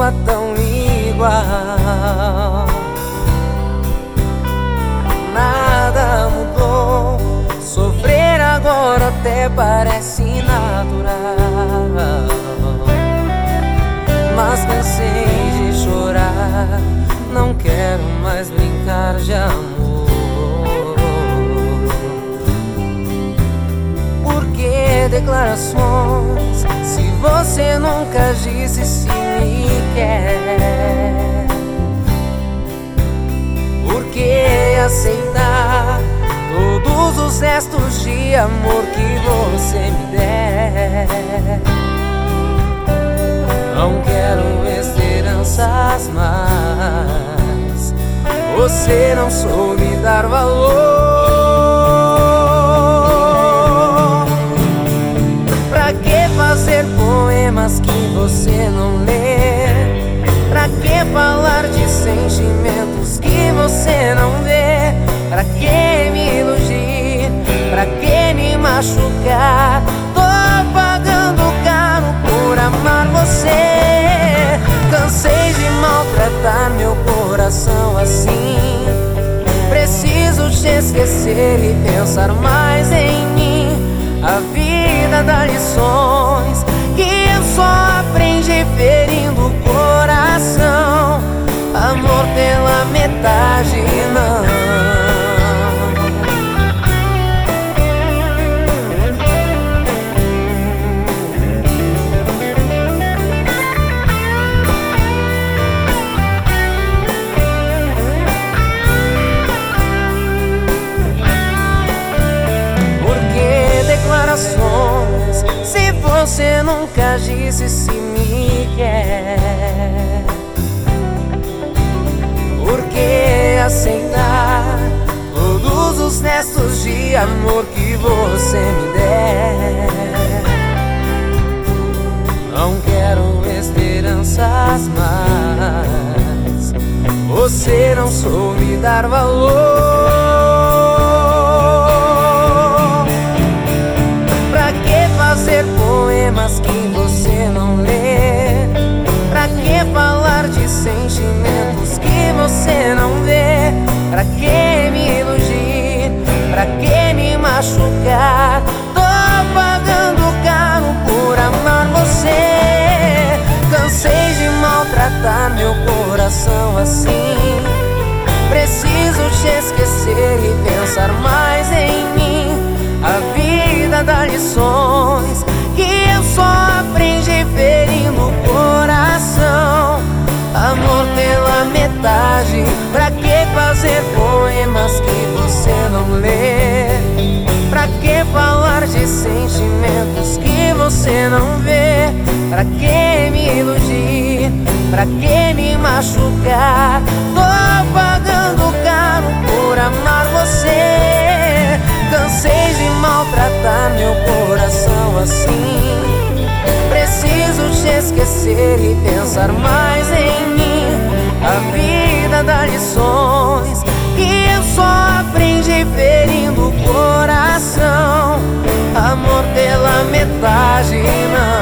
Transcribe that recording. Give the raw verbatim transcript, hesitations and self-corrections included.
continua tão igual. Nada mudou, sofrer agora até parece natural. Mas cansei de chorar, não quero mais brincar de amor. Por que declarações se você nunca disse se me quer? Por que aceitar todos os restos de amor que você me der? Não quero esperanças mais, você não soube dar valor. Pra que fazer poemas que você não lê? Pra que falar de sentimentos que você não vê? Pra que me iludir? Pra que me machucar? Tô pagando caro por amar você. Cansei de maltratar meu coração assim. Preciso te esquecer e pensar mais em mim. A vida dá lições que eu só aprendi ferindo o coração. Amor pela metade não. Se você nunca disse se me quer, por que aceitar todos os restos de amor que você me der? Não quero esperanças mais, você não soube dar valor. Fazer poemas que você não lê? Pra que falar de sentimentos que você não vê? Pra que me iludir? Pra que me machucar? Tô pagando caro por amar você. Cansei de maltratar meu coração assim. Preciso te esquecer e pensar mais em mim. A vida dá lições que eu só aprendi ferindo o coração. Amor pela metade, pra que fazer poemas que você não lê? Pra que falar de sentimentos que você não vê? Pra que me iludir? Pra que me machucar? Tô pagando caro por amar você. Cansei de maltratar meu coração assim. Preciso te esquecer e pensar mais em mim. A vida dá lições que eu só aprendi ferindo o coração. Amor pela metade não.